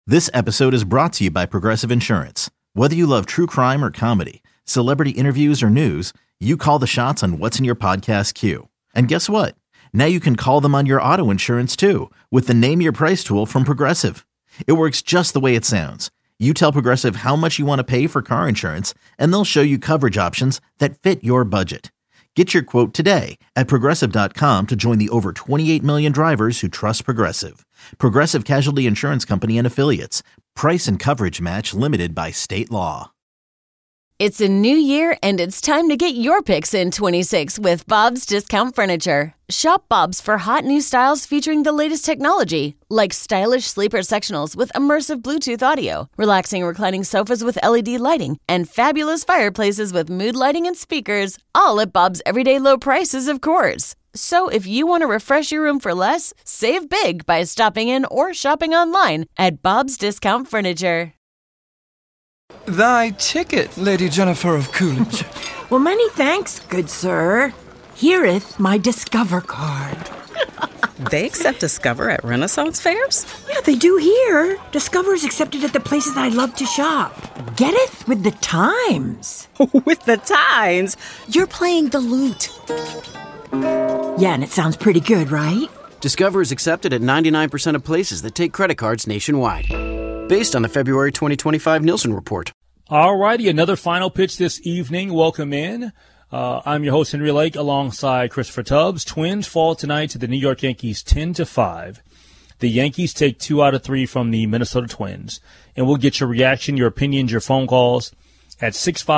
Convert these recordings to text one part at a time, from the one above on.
This episode is brought to you by Progressive Insurance. Whether you love true crime or comedy, celebrity interviews or news, you call the shots on what's in your podcast queue. And guess what? Now you can call them on your auto insurance too with the Name Your Price tool from Progressive. It works just the way it sounds. You tell Progressive how much you want to pay for car insurance, and they'll show you coverage options that fit your budget. Get your quote today at Progressive.com to join the over 28 million drivers who trust Progressive. Progressive Casualty Insurance Company and Affiliates. Price and coverage match limited by state law. It's a new year, and it's time to get your picks in 26 with Bob's Discount Furniture. Shop Bob's for hot new styles featuring the latest technology, like stylish sleeper sectionals with immersive Bluetooth audio, relaxing reclining sofas with LED lighting, and fabulous fireplaces with mood lighting and speakers, all at Bob's everyday low prices, of course. So if you want to refresh your room for less, save big by stopping in or shopping online at Bob's Discount Furniture. Thy ticket, Lady Jennifer of Coolidge. Well, many thanks, good sir. Here'th my Discover card. They accept Discover at Renaissance fairs? Yeah, they do here. Discover is accepted at the places I love to shop. Getteth with the times. With the times? You're playing the lute. Yeah, and it sounds pretty good, right? Discover is accepted at 99% of places that take credit cards nationwide. Based on the February 2025 Nielsen report. All righty, another final pitch this evening. Welcome in. I'm your host, Henry Lake, alongside Christopher Tubbs. Twins fall tonight to the New York Yankees 10-5. The Yankees take 2 out of 3 from the Minnesota Twins. And we'll get your reaction, your opinions, your phone calls at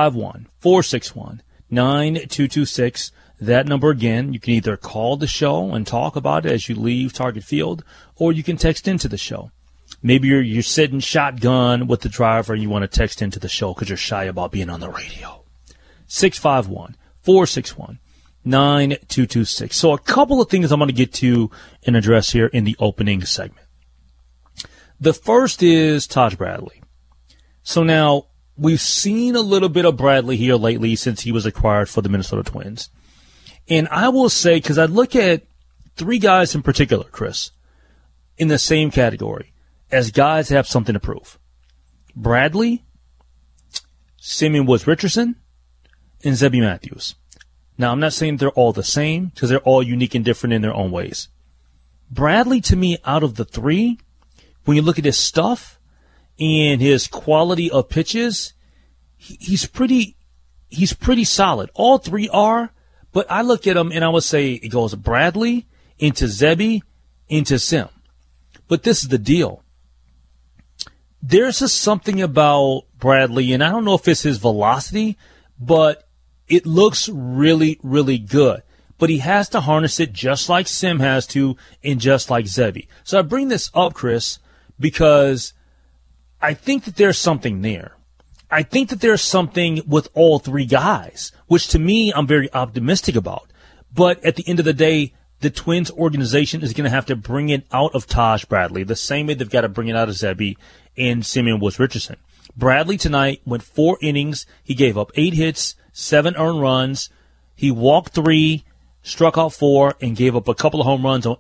651-461-9226. That number again, you can either call the show and talk about it as you leave Target Field, or you can text into the show. Maybe you're sitting shotgun with the driver and you want to text into the show because you're shy about being on the radio. 651-461-9226. So a couple of things I'm going to get to and address here in the opening segment. The first is Taj Bradley. So now we've seen a little bit of Bradley here lately since he was acquired for the Minnesota Twins. And I will say, because I look at 3 guys in particular, Chris, in the same category as guys that have something to prove. Bradley, Simeon Woods-Richardson, and Zebby Matthews. Now, I'm not saying they're all the same because they're all unique and different in their own ways. Bradley, to me, out of the 3, when you look at his stuff and his quality of pitches, he's pretty solid. All 3 are, but I look at him and I would say it goes Bradley into Zebby into Sim. But this is the deal. There's just something about Bradley, and I don't know if it's his velocity, but it looks really, really good. But he has to harness it just like Sim has to and just like Zebby. So I bring this up, Chris, because I think that there's something there. I think that there's something with all 3 guys, which to me I'm very optimistic about. But at the end of the day, the Twins organization is going to have to bring it out of Taj Bradley the same way they've got to bring it out of Zebby and Simeon Woods-Richardson. Bradley tonight went 4 innings. He gave up 8 hits, 7 earned runs. He walked 3, struck out 4, and gave up a couple of home runs on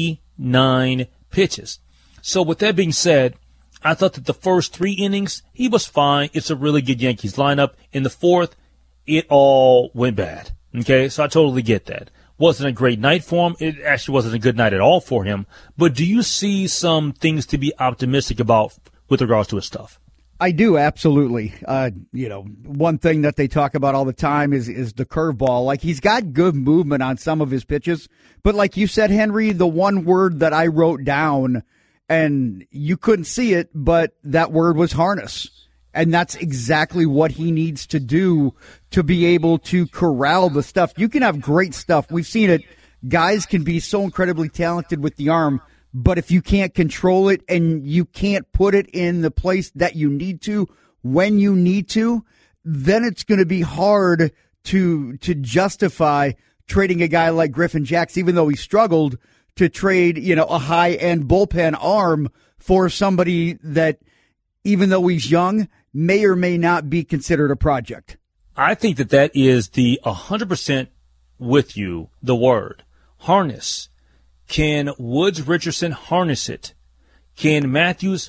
89 pitches. So with that being said, I thought that the first 3 innings, he was fine. It's a really good Yankees lineup. In the 4th, it all went bad. Okay, so I totally get that. Wasn't a great night for him. It actually wasn't a good night at all for him. But do you see some things to be optimistic about with regards to his stuff? I do, absolutely. One thing that they talk about all the time is the curveball. Like, he's got good movement on some of his pitches. But like you said, Henry, the one word that I wrote down, and you couldn't see it, but that word was harness. And that's exactly what he needs to do to be able to corral the stuff. You can have great stuff. We've seen it. Guys can be so incredibly talented with the arm, but if you can't control it and you can't put it in the place that you need to, when you need to, then it's going to be hard to justify trading a guy like Griffin Jax, even though he struggled, to trade, a high-end bullpen arm for somebody that, even though he's young, may or may not be considered a project. I think that is the 100% with you, the word. Harness. Can Woods-Richardson harness it? Can Matthews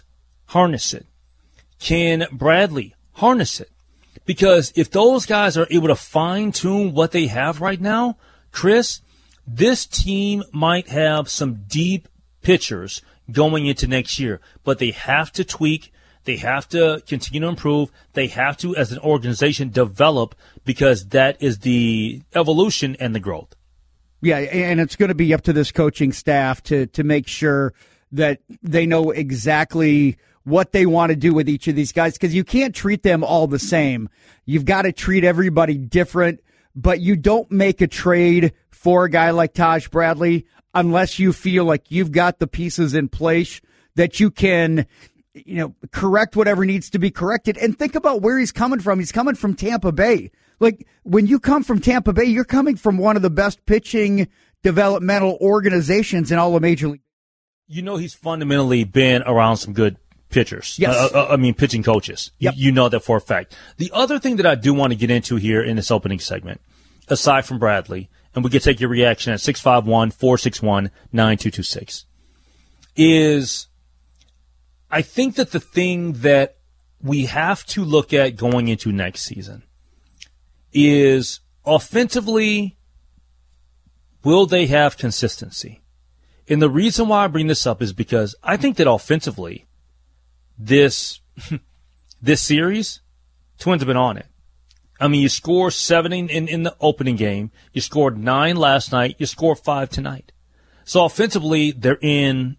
harness it? Can Bradley harness it? Because if those guys are able to fine-tune what they have right now, Chris, this team might have some deep pitchers going into next year, but they have to tweak. They have to continue to improve. They have to, as an organization, develop, because that is the evolution and the growth. Yeah, and it's going to be up to this coaching staff to make sure that they know exactly what they want to do with each of these guys, because you can't treat them all the same. You've got to treat everybody different, but you don't make a trade for a guy like Taj Bradley unless you feel like you've got the pieces in place that you can, correct whatever needs to be corrected. And think about where he's coming from. He's coming from Tampa Bay. Like, when you come from Tampa Bay, you're coming from one of the best pitching developmental organizations in all of Major League. He's fundamentally been around some good pitchers. Yes. Pitching coaches. Yep. You know that for a fact. The other thing that I do want to get into here in this opening segment, aside from Bradley, and we can take your reaction at 651-461-9226, is I think that the thing that we have to look at going into next season is offensively, will they have consistency? And the reason why I bring this up is because I think that offensively, this series, Twins have been on it. I mean, you score 7 in the opening game. You scored 9 last night. You score 5 tonight. So offensively, they're in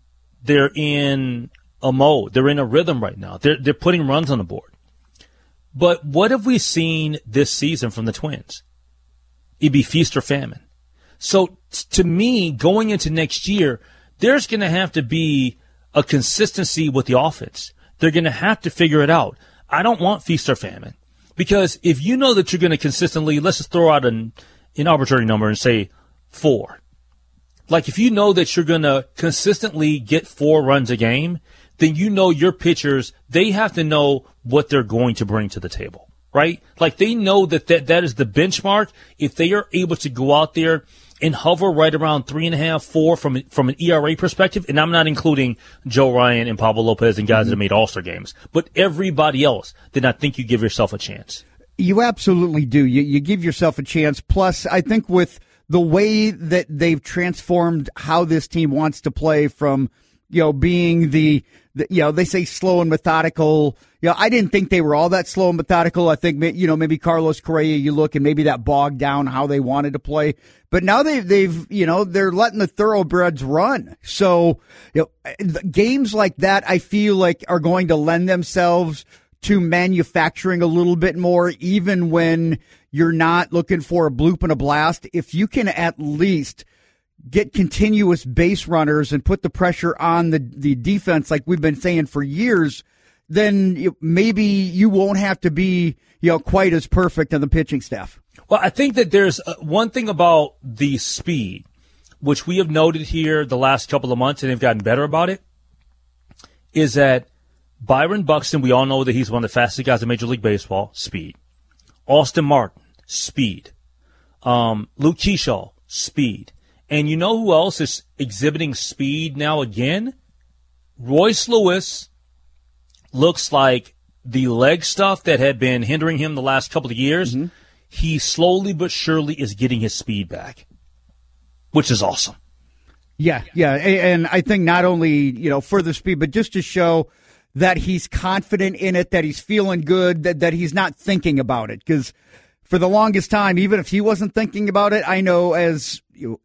a mode. They're in a rhythm right now. They're putting runs on the board. But what have we seen this season from the Twins? It'd be feast or famine. So to me, going into next year, there's going to have to be a consistency with the offense. They're going to have to figure it out. I don't want feast or famine, because if you know that you're going to consistently, let's just throw out an arbitrary number and say 4. Like, if you know that you're going to consistently get 4 runs a game, then you know your pitchers, they have to know what they're going to bring to the table, right? Like, they know that is the benchmark. If they are able to go out there and hover right around 3.5, 4 from an ERA perspective, and I'm not including Joe Ryan and Pablo Lopez and guys that have made All-Star games, but everybody else, then I think you give yourself a chance. You absolutely do. You give yourself a chance. Plus, I think with the way that they've transformed how this team wants to play from, being the they say slow and methodical. I didn't think they were all that slow and methodical. I think, maybe Carlos Correa, you look and maybe that bogged down how they wanted to play. But now they're letting the thoroughbreds run. So, games like that, I feel like, are going to lend themselves to manufacturing a little bit more, even when you're not looking for a bloop and a blast. If you can at least get continuous base runners and put the pressure on the defense like we've been saying for years, then maybe you won't have to be quite as perfect on the pitching staff. Well, I think that there's one thing about the speed, which we have noted here the last couple of months, and they've gotten better about it, is that Byron Buxton, we all know that he's one of the fastest guys in Major League Baseball, speed. Austin Martin, speed. Luke Kershaw, speed. And you know who else is exhibiting speed now again? Royce Lewis looks like the leg stuff that had been hindering him the last couple of years, he slowly but surely is getting his speed back, which is awesome. Yeah. And I think not only, for the speed, but just to show that he's confident in it, that he's feeling good, that he's not thinking about it. Because for the longest time, even if he wasn't thinking about it, I know as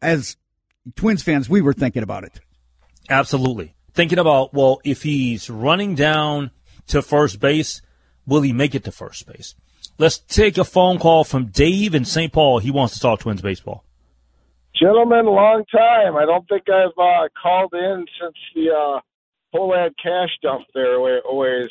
Twins fans, we were thinking about it. Absolutely. Thinking about, well, if he's running down to first base, will he make it to first base? Let's take a phone call from Dave in St. Paul. He wants to talk Twins baseball. Gentlemen, long time. I don't think I've called in since the Polad cash dump there always.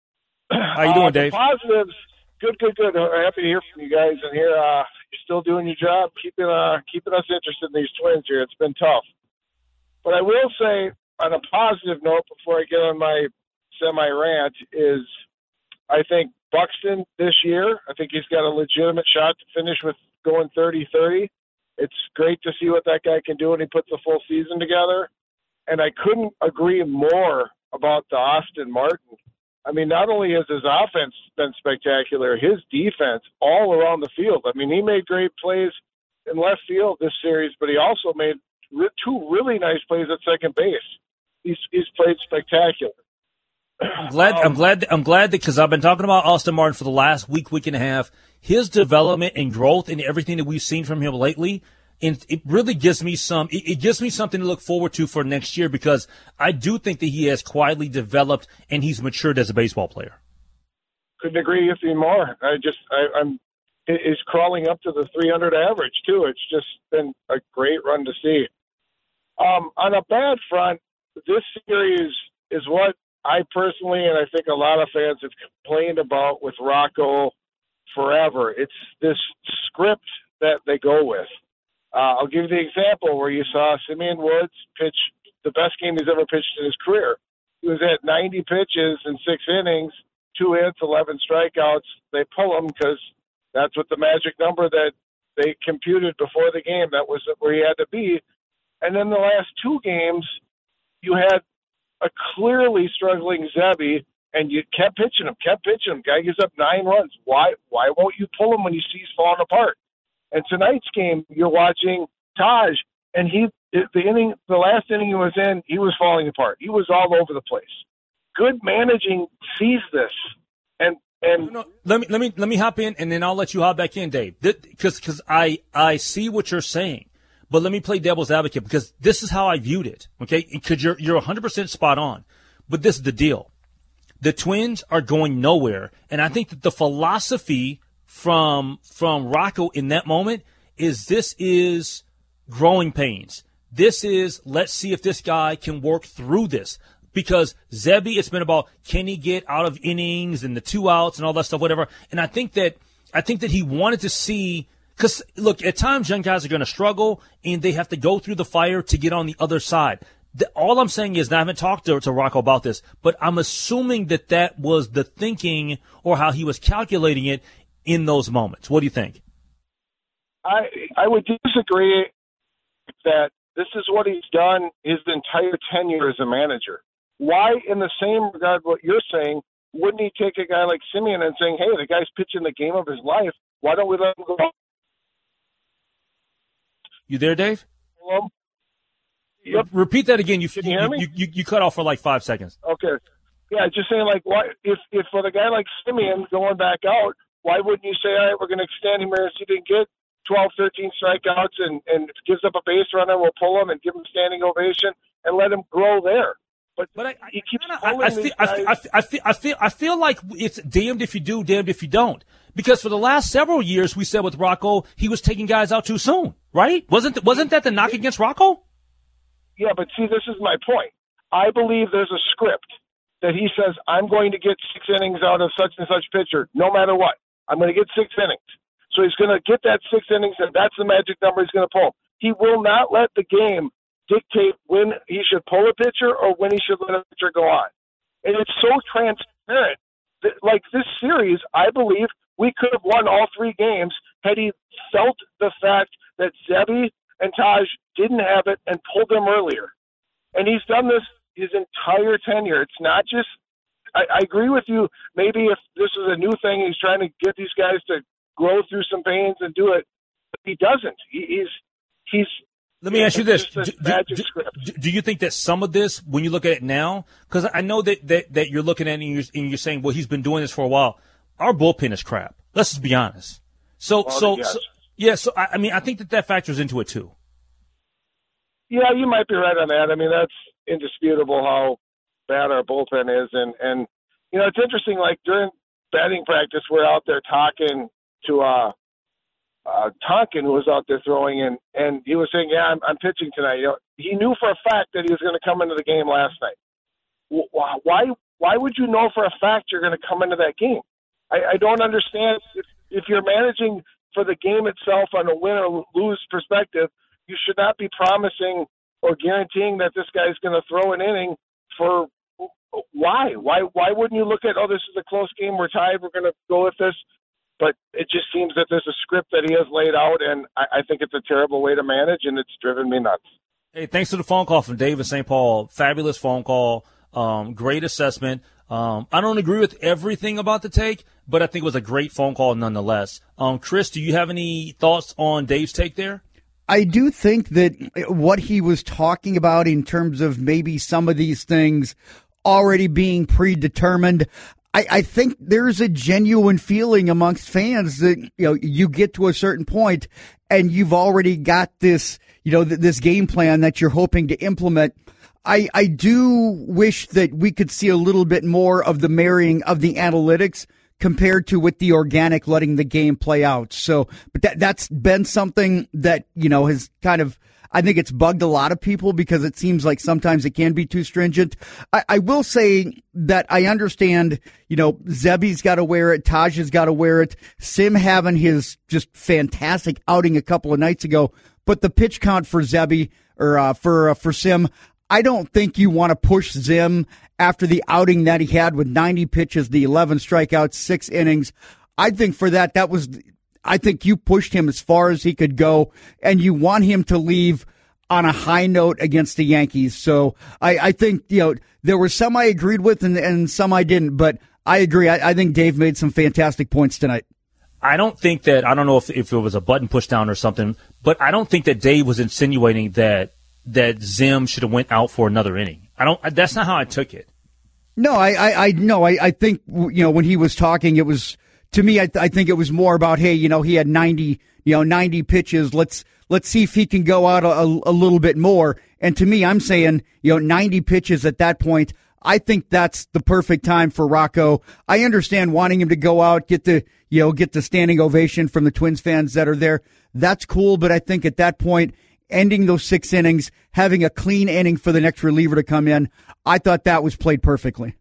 How you doing, Dave? Positives, good. Happy to hear from you guys and hear you're still doing your job, keeping us interested in these Twins here. It's been tough. But I will say, on a positive note, before I get on my semi-rant, is I think Buxton this year, I think he's got a legitimate shot to finish with going 30-30. It's great to see what that guy can do when he puts a full season together. And I couldn't agree more about the Austin Martin. I mean, not only has his offense been spectacular, his defense all around the field. I mean, he made great plays in left field this series, but he also made two really nice plays at second base. He's played spectacular. I'm glad that because I've been talking about Austin Martin for the last week and a half. His development and growth and everything that we've seen from him lately, and it really gives me it gives me something to look forward to for next year, because I do think that he has quietly developed and he's matured as a baseball player. Couldn't agree with you more. He's crawling up to the 300 average too. It's just been a great run to see. On a bad front, this series is what I personally, and I think a lot of fans have complained about with Rocco forever. It's this script that they go with. I'll give you the example where you saw Simeon Woods pitch the best game he's ever pitched in his career. He was at 90 pitches in 6 innings, 2 hits, 11 strikeouts. They pull him because that's what the magic number that they computed before the game. That was where he had to be. And then the last 2 games, you had a clearly struggling Zebby, and you kept pitching him. Guy gives up 9 runs. Why won't you pull him when you see he's falling apart? And tonight's game, you're watching Taj, and the last inning he was in, he was falling apart. He was all over the place. Good managing sees this, and let me hop in, and then I'll let you hop back in, Dave, because I see what you're saying. But let me play devil's advocate, because this is how I viewed it, okay? Because you're 100% spot on. But this is the deal. The Twins are going nowhere, and I think that the philosophy from Rocco in that moment is this is growing pains. This is, let's see if this guy can work through this. Because Zebby, it's been about, can he get out of innings and the 2 outs and all that stuff, whatever. And I think that he wanted to see, because, look, at times young guys are going to struggle, and they have to go through the fire to get on the other side. All I'm saying is, and I haven't talked to Rocco about this, but I'm assuming that was the thinking or how he was calculating it in those moments. What do you think? I would disagree that this is what he's done his entire tenure as a manager. Why, in the same regard what you're saying, wouldn't he take a guy like Simeon and saying, hey, the guy's pitching the game of his life, why don't we let him go? You there, Dave? Hello? Yep. Repeat that again. Can you hear me? You cut off for like 5 seconds. Okay. Yeah, just saying, like, why, if for the guy like Simeon going back out, why wouldn't you say, all right, we're going to extend him here if he didn't get 12, 13 strikeouts and gives up a base runner, we'll pull him and give him a standing ovation and let him grow there. But he keeps I feel like it's damned if you do, damned if you don't. Because for the last several years, we said with Rocco, he was taking guys out too soon, right? Wasn't that the knock against Rocco? Yeah, but see, this is my point. I believe there's a script that he says, I'm going to get 6 innings out of such and such pitcher, no matter what. I'm going to get 6 innings. So he's going to get that 6 innings, and that's the magic number he's going to pull. He will not let the game dictate when he should pull a pitcher or when he should let a pitcher go on. And it's so transparent. Like this series, I believe we could have won all 3 games had he felt the fact that Zebby and Taj didn't have it and pulled them earlier. And he's done this his entire tenure. It's not just – I agree with you. Maybe if this is a new thing, he's trying to get these guys to grow through some pains and do it. But he doesn't. He's Let me ask you this. Do you think that some of this, when you look at it now, because I know that you're looking at it and you're saying, well, he's been doing this for a while. Our bullpen is crap. Let's just be honest. So I mean, I think that factors into it too. Yeah, you might be right on that. I mean, that's indisputable how bad our bullpen is. And you know, it's interesting, like during batting practice, we're out there talking to Tonkin, who was out there throwing, and he was saying, yeah, I'm pitching tonight. You know, he knew for a fact that he was going to come into the game last night. Why would you know for a fact you're going to come into that game? I don't understand. If you're managing for the game itself on a win or lose perspective, you should not be promising or guaranteeing that this guy's going to throw an inning for why? Why wouldn't you look at, oh, this is a close game, we're tied, we're going to go with this? But it just seems that there's a script that he has laid out, and I think it's a terrible way to manage, and it's driven me nuts. Hey, thanks for the phone call from Dave in St. Paul. Fabulous phone call. Great assessment. I don't agree with everything about the take, but I think it was a great phone call nonetheless. Chris, do you have any thoughts on Dave's take there? I do think that what he was talking about in terms of maybe some of these things already being predetermined, I think there's a genuine feeling amongst fans that, you get to a certain point and you've already got this, this game plan that you're hoping to implement. I do wish that we could see a little bit more of the marrying of the analytics compared to with the organic letting the game play out. So, but that's been something that, has kind of, I think it's bugged a lot of people because it seems like sometimes it can be too stringent. I will say that I understand, Zebby's got to wear it. Taj has got to wear it. Sim having his just fantastic outing a couple of nights ago, but the pitch count for Zebby or for Sim, I don't think you want to push Zim after the outing that he had with 90 pitches, the 11 strikeouts, 6 innings. I think for that I think you pushed him as far as he could go, and you want him to leave on a high note against the Yankees. So I think, there were some I agreed with and some I didn't, but I agree. I think Dave made some fantastic points tonight. I don't know if it was a button push down or something, but I don't think that Dave was insinuating that Zim should have went out for another inning. That's not how I took it. No, I think, when he was talking, it was, to me, I think it was more about, hey, he had 90 pitches. Let's see if he can go out a little bit more. And to me, I'm saying, 90 pitches at that point, I think that's the perfect time for Rocco. I understand wanting him to go out, get the standing ovation from the Twins fans that are there. That's cool. But I think at that point, ending those 6 innings, having a clean inning for the next reliever to come in, I thought that was played perfectly.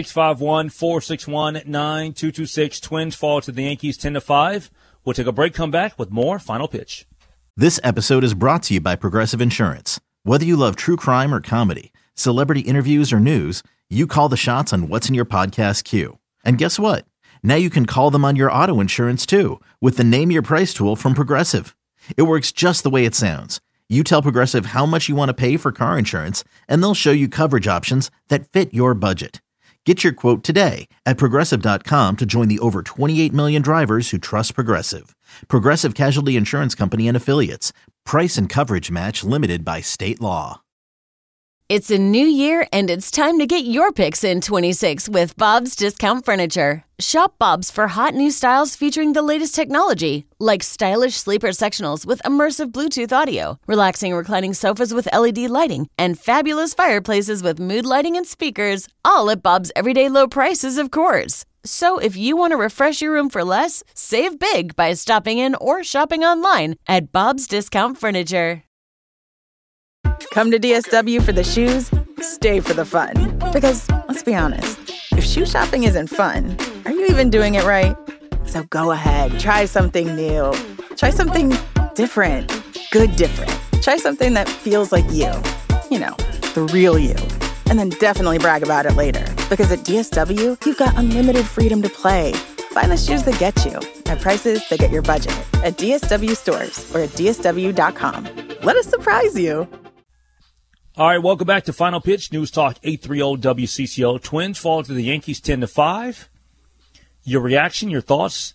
651-461-9226. Twins fall to the Yankees 10-5. We'll take a break, come back with more Final Pitch. This episode is brought to you by Progressive Insurance. Whether you love true crime or comedy, celebrity interviews or news, you call the shots on what's in your podcast queue. And guess what? Now you can call them on your auto insurance too with the Name Your Price tool from Progressive. It works just the way it sounds. You tell Progressive how much you want to pay for car insurance, and they'll show you coverage options that fit your budget. Get your quote today at Progressive.com to join the over 28 million drivers who trust Progressive. Progressive Casualty Insurance Company and Affiliates. Price and coverage match limited by state law. It's a new year, and it's time to get your picks in 26 with Bob's Discount Furniture. Shop Bob's for hot new styles featuring the latest technology, like stylish sleeper sectionals with immersive Bluetooth audio, relaxing reclining sofas with LED lighting, and fabulous fireplaces with mood lighting and speakers, all at Bob's everyday low prices, of course. So if you want to refresh your room for less, save big by stopping in or shopping online at Bob's Discount Furniture. Come to DSW for the shoes, stay for the fun. Because, let's be honest, if shoe shopping isn't fun, are you even doing it right? So go ahead, try something new. Try something different. Good different. Try something that feels like you. The real you. And then definitely brag about it later. Because at DSW, you've got unlimited freedom to play. Find the shoes that get you at prices that get your budget at DSW stores or at DSW.com. Let us surprise you. All right, welcome back to Final Pitch, News Talk 830 WCCO. Twins fall to the Yankees 10-5. Your reaction, your thoughts,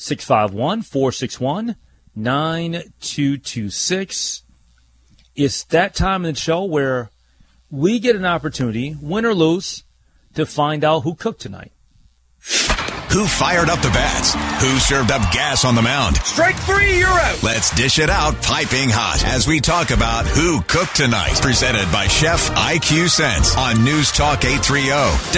651-461-9226. It's that time in the show where we get an opportunity, win or lose, to find out who cooked tonight. Who fired up the bats? Who served up gas on the mound? Strike 3, you're out. Let's dish it out piping hot as we talk about who cooked tonight. Presented by Chef IQ Sense on News Talk 830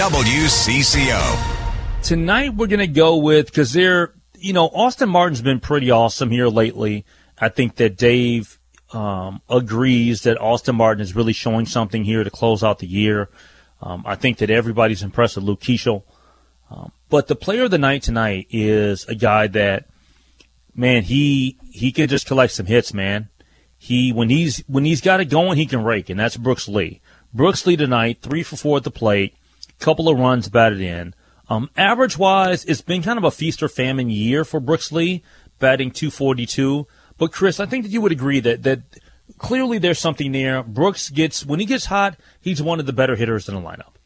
WCCO. Tonight we're going to go with, because Austin Martin's been pretty awesome here lately. I think that Dave agrees that Austin Martin is really showing something here to close out the year. I think that everybody's impressed with Luke Keeschel. But the player of the night tonight is a guy that, man, he can just collect some hits, man. When he's got it going, he can rake, and that's Brooks Lee. Brooks Lee tonight, 3 for 4 at the plate, couple of runs batted in. Average-wise, it's been kind of a feast or famine year for Brooks Lee, batting .242. But, Chris, I think that you would agree that clearly there's something there. Brooks when he gets hot, he's one of the better hitters in the lineup.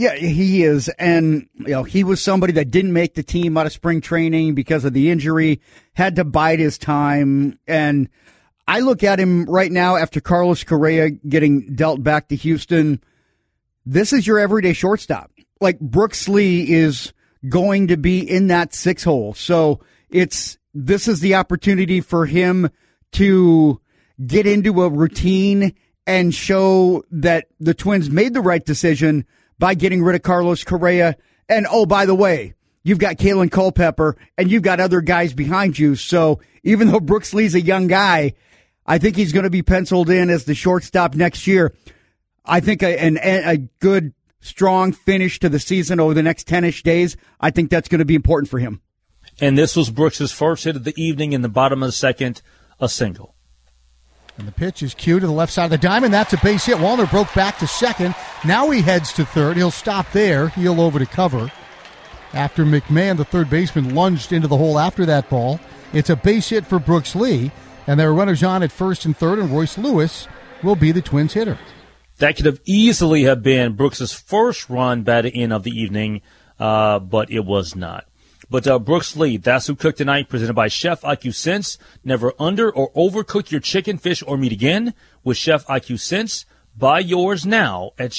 Yeah, he is. And, he was somebody that didn't make the team out of spring training because of the injury, had to bide his time. And I look at him right now after Carlos Correa getting dealt back to Houston. This is your everyday shortstop. Like, Brooks Lee is going to be in that 6 hole. So this is the opportunity for him to get into a routine and show that the Twins made the right decision by getting rid of Carlos Correa. And, oh, by the way, you've got Kalen Culpepper and you've got other guys behind you. So even though Brooks Lee's a young guy, I think he's going to be penciled in as the shortstop next year. I think a good, strong finish to the season over the next 10-ish days, I think that's going to be important for him. And this was Brooks' first hit of the evening in the bottom of the second, a single. And the pitch is cued to the left side of the diamond. That's a base hit. Wallner broke back to second. Now he heads to third. He'll stop there. Heel over to cover. After McMahon, the third baseman, lunged into the hole after that ball. It's a base hit for Brooks Lee. And there are runners on at first and third, and Royce Lewis will be the Twins hitter. That could have easily have been Brooks' first run batted in of the evening, but it was not. But Brooks Lee, that's who cooked tonight, presented by Chef IQ Sense. Never under or overcook your chicken, fish, or meat again with Chef IQ Sense. Buy yours now at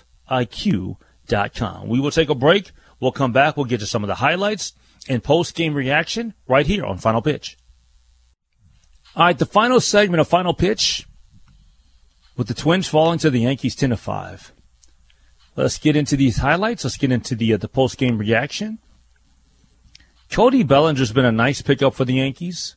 chefiq.com. We will take a break. We'll come back. We'll get to some of the highlights and post-game reaction right here on Final Pitch. All right, the final segment of Final Pitch with the Twins falling to the Yankees 10-5. Let's get into these highlights. Let's get into the post-game reaction. Cody Bellinger's been a nice pickup for the Yankees.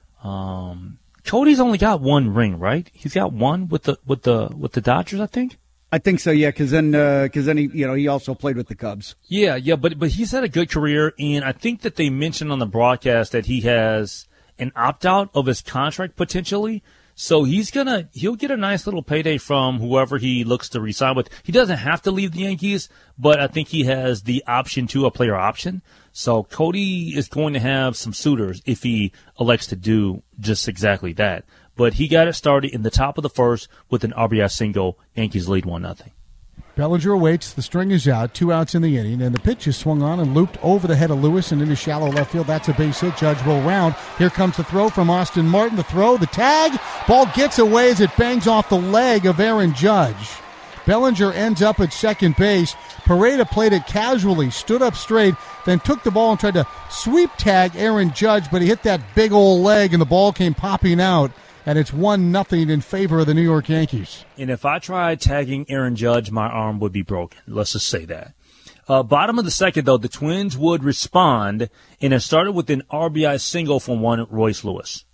Cody's only got one ring, right? He's got one with the Dodgers, I think. I think so, yeah. Because then he also played with the Cubs. Yeah, but he's had a good career, and I think that they mentioned on the broadcast that he has an opt-out of his contract potentially. So he'll get a nice little payday from whoever he looks to re-sign with. He doesn't have to leave the Yankees, but I think he has the option to a player option. So Cody is going to have some suitors if he elects to do just exactly that. But he got it started in the top of the first with an RBI single. Yankees lead 1-0. Bellinger awaits. The string is out. 2 outs in the inning, and the pitch is swung on and looped over the head of Lewis and into shallow left field. That's a base hit. Judge will round. Here comes the throw from Austin Martin. The throw, the tag. Ball gets away as it bangs off the leg of Aaron Judge. Bellinger ends up at second base. Pareda played it casually, stood up straight, then took the ball and tried to sweep tag Aaron Judge, but he hit that big old leg and the ball came popping out. And it's 1-0 in favor of the New York Yankees. And if I tried tagging Aaron Judge, my arm would be broken. Let's just say that. Bottom of the second, though, the Twins would respond, and it started with an RBI single from one Royce Lewis.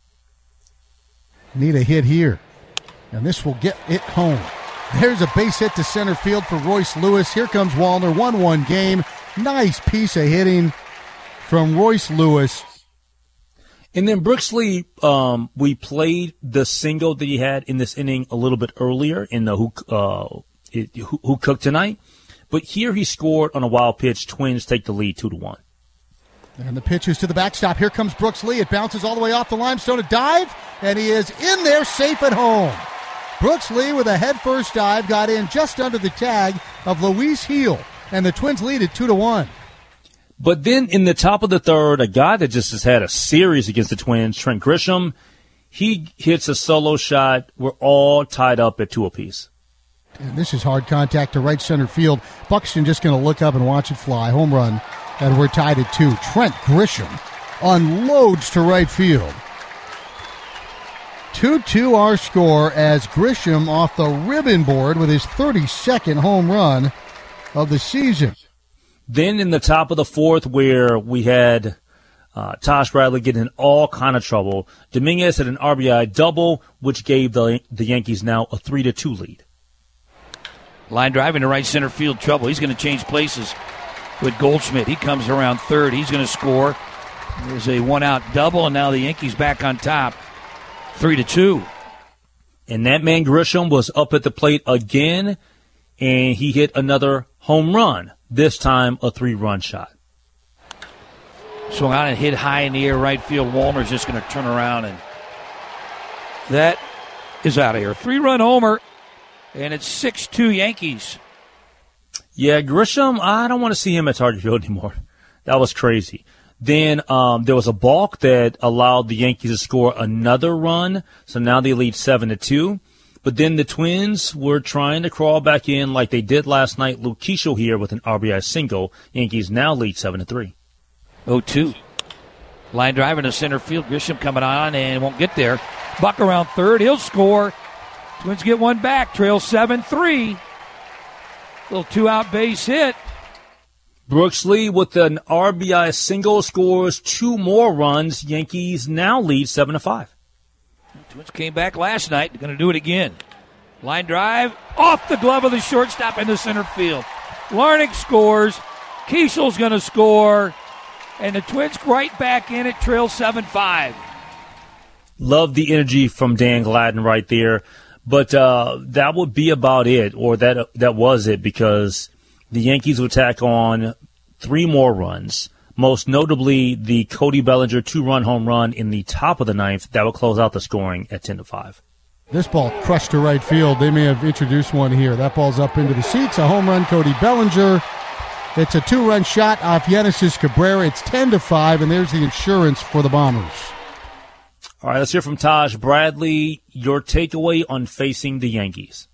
Need a hit here, and this will get it home. There's a base hit to center field for Royce Lewis. Here comes Wallner, 1-1 game. Nice piece of hitting from Royce Lewis. And then Brooks Lee, we played the single that he had in this inning a little bit earlier in the Who Cooked Tonight. But here he scored on a wild pitch. Twins take the lead 2-1. And the pitch is to the backstop. Here comes Brooks Lee. It bounces all the way off the limestone. A dive, and he is in there safe at home. Brooks Lee with a head-first dive got in just under the tag of Luis Gil, and the Twins lead at 2-1. But then in the top of the third, a guy that just has had a series against the Twins, Trent Grisham, he hits a solo shot. We're all tied up at 2 apiece. And this is hard contact to right center field. Buxton just going to look up and watch it fly. Home run, and we're tied at 2. Trent Grisham unloads to right field. 2-2 our score as Grisham off the ribbon board with his 32nd home run of the season. Then in the top of the fourth, where we had Tosh Bradley getting in all kind of trouble, Dominguez had an RBI double, which gave the Yankees now a 3-2 lead. Line drive into right center field trouble. He's going to change places with Goldschmidt. He comes around third. He's going to score. There's a 1-out double, and now the Yankees back on top, 3-2. And that man Grisham was up at the plate again, and he hit another home run. This time, a 3-run shot. Swung on and hit high in the air right field. Wallner's just going to turn around, and that is out of here. 3-run homer, and it's 6-2 Yankees. Yeah, Grisham, I don't want to see him at Target Field anymore. That was crazy. Then there was a balk that allowed the Yankees to score another run, so now they lead 7-2. But then the Twins were trying to crawl back in like they did last night. Luke Keeschel here with an RBI single. Yankees now lead 7-3. 0-2. Line drive into center field. Grisham coming on and won't get there. Buck around third. He'll score. Twins get one back. Trail 7-3. Little two-out base hit. Brooks Lee with an RBI single scores 2 more runs. Yankees now lead 7-5. Twins came back last night. They're going to do it again. Line drive off the glove of the shortstop into center field. Larnach scores. Keeschel's going to score. And the Twins right back in it, trail 7-5. Love the energy from Dan Gladden right there. But that would be about it, or that was it, because the Yankees would tack on 3 more runs, most notably the Cody Bellinger 2-run home run in the top of the 9th. That would close out the scoring at 10-5. This ball crushed to right field. They may have introduced one here. That ball's up into the seats. A home run, Cody Bellinger. It's a 2-run shot off Genesis Cabrera. It's 10-5, and there's the insurance for the Bombers. All right, let's hear from Taj Bradley. Your takeaway on facing the Yankees.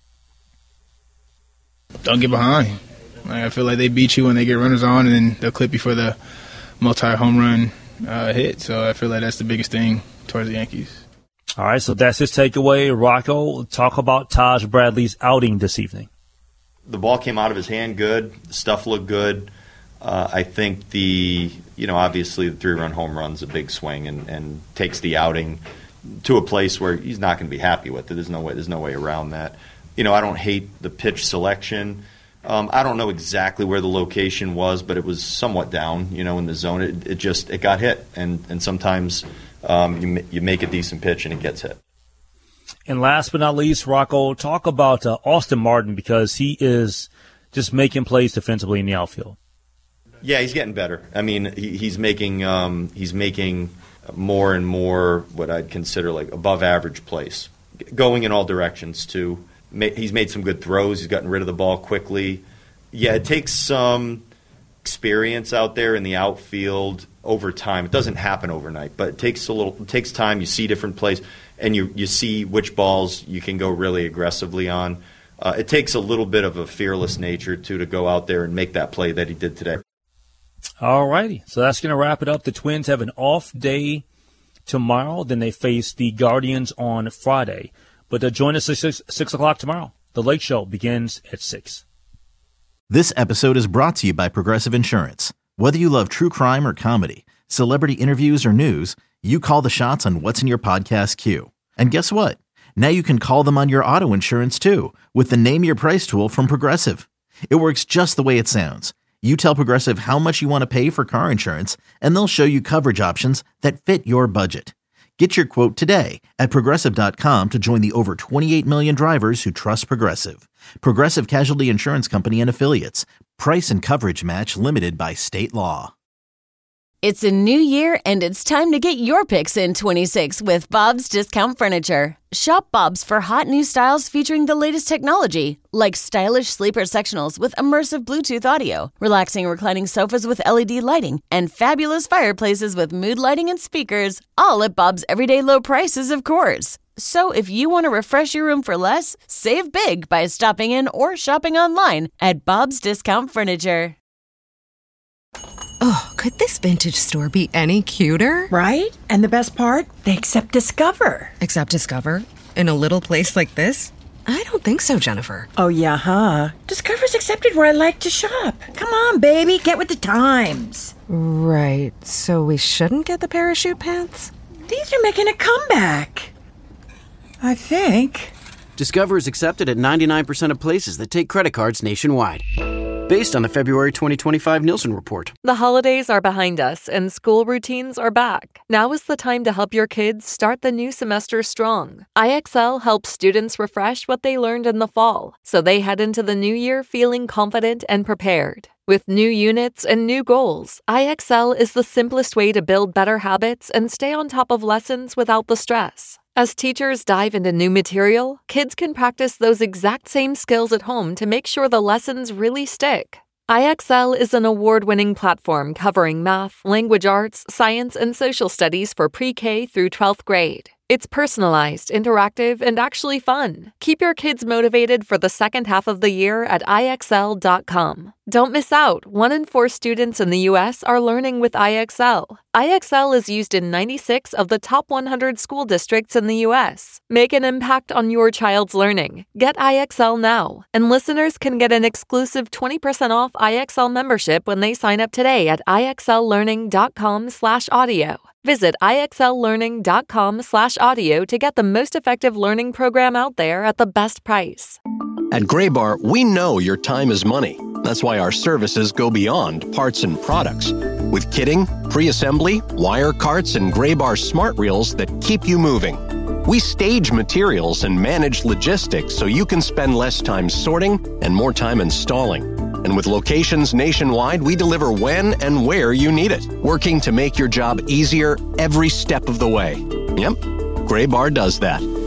Don't get behind. I feel like they beat you when they get runners on, and then they'll clip you for the multi-home run hit. So I feel like that's the biggest thing towards the Yankees. All right, so that's his takeaway. Rocco, talk about Taj Bradley's outing this evening. The ball came out of his hand good. The stuff looked good. I think obviously the 3-run home run's a big swing and takes the outing to a place where he's not going to be happy with it. There's no way around that. I don't hate the pitch selection. I don't know exactly where the location was, but it was somewhat down, in the zone. It got hit, and sometimes you make a decent pitch and it gets hit. And last but not least, Rocco, talk about Austin Martin, because he is just making plays defensively in the outfield. Yeah, he's getting better. I mean, he's making more and more what I'd consider like above average plays, going in all directions too. He's made some good throws. He's gotten rid of the ball quickly. Yeah, it takes some experience out there in the outfield over time. It doesn't happen overnight, but it takes time. You see different plays, and you see which balls you can go really aggressively on. It takes a little bit of a fearless nature to go out there and make that play that he did today. All righty, so that's going to wrap it up. The Twins have an off day tomorrow. Then they face the Guardians on Friday. But join us at 6 o'clock tomorrow. The Lake Show begins at 6. This episode is brought to you by Progressive Insurance. Whether you love true crime or comedy, celebrity interviews or news, you call the shots on what's in your podcast queue. And guess what? Now you can call them on your auto insurance too with the Name Your Price tool from Progressive. It works just the way it sounds. You tell Progressive how much you want to pay for car insurance, and they'll show you coverage options that fit your budget. Get your quote today at Progressive.com to join the over 28 million drivers who trust Progressive. Progressive Casualty Insurance Company and Affiliates. Price and coverage match limited by state law. It's a new year, and it's time to get your picks in 26 with Bob's Discount Furniture. Shop Bob's for hot new styles featuring the latest technology, like stylish sleeper sectionals with immersive Bluetooth audio, relaxing reclining sofas with LED lighting, and fabulous fireplaces with mood lighting and speakers, all at Bob's everyday low prices, of course. So if you want to refresh your room for less, save big by stopping in or shopping online at Bob's Discount Furniture. Oh, could this vintage store be any cuter? Right? And the best part? They accept Discover. Accept Discover? In a little place like this? I don't think so, Jennifer. Oh, yeah, huh? Discover's accepted where I like to shop. Come on, baby, get with the times. Right, so we shouldn't get the parachute pants? These are making a comeback. I think. Discover is accepted at 99% of places that take credit cards nationwide. Based on the February 2025 Nielsen report. The holidays are behind us and school routines are back. Now is the time to help your kids start the new semester strong. IXL helps students refresh what they learned in the fall, so they head into the new year feeling confident and prepared. With new units and new goals, IXL is the simplest way to build better habits and stay on top of lessons without the stress. As teachers dive into new material, kids can practice those exact same skills at home to make sure the lessons really stick. IXL is an award-winning platform covering math, language arts, science, and social studies for pre-K through 12th grade. It's personalized, interactive, and actually fun. Keep your kids motivated for the second half of the year at IXL.com. Don't miss out. 1 in 4 students in the U.S. are learning with IXL. IXL is used in 96 of the top 100 school districts in the U.S. Make an impact on your child's learning. Get IXL now. And listeners can get an exclusive 20% off IXL membership when they sign up today at IXLlearning.com/audio. Visit IXLlearning.com/audio to get the most effective learning program out there at the best price. At Graybar, we know your time is money. That's why our services go beyond parts and products. With kitting, pre-assembly, wire carts, and Graybar smart reels that keep you moving. We stage materials and manage logistics so you can spend less time sorting and more time installing. And with locations nationwide, we deliver when and where you need it, working to make your job easier every step of the way. Yep, Graybar does that.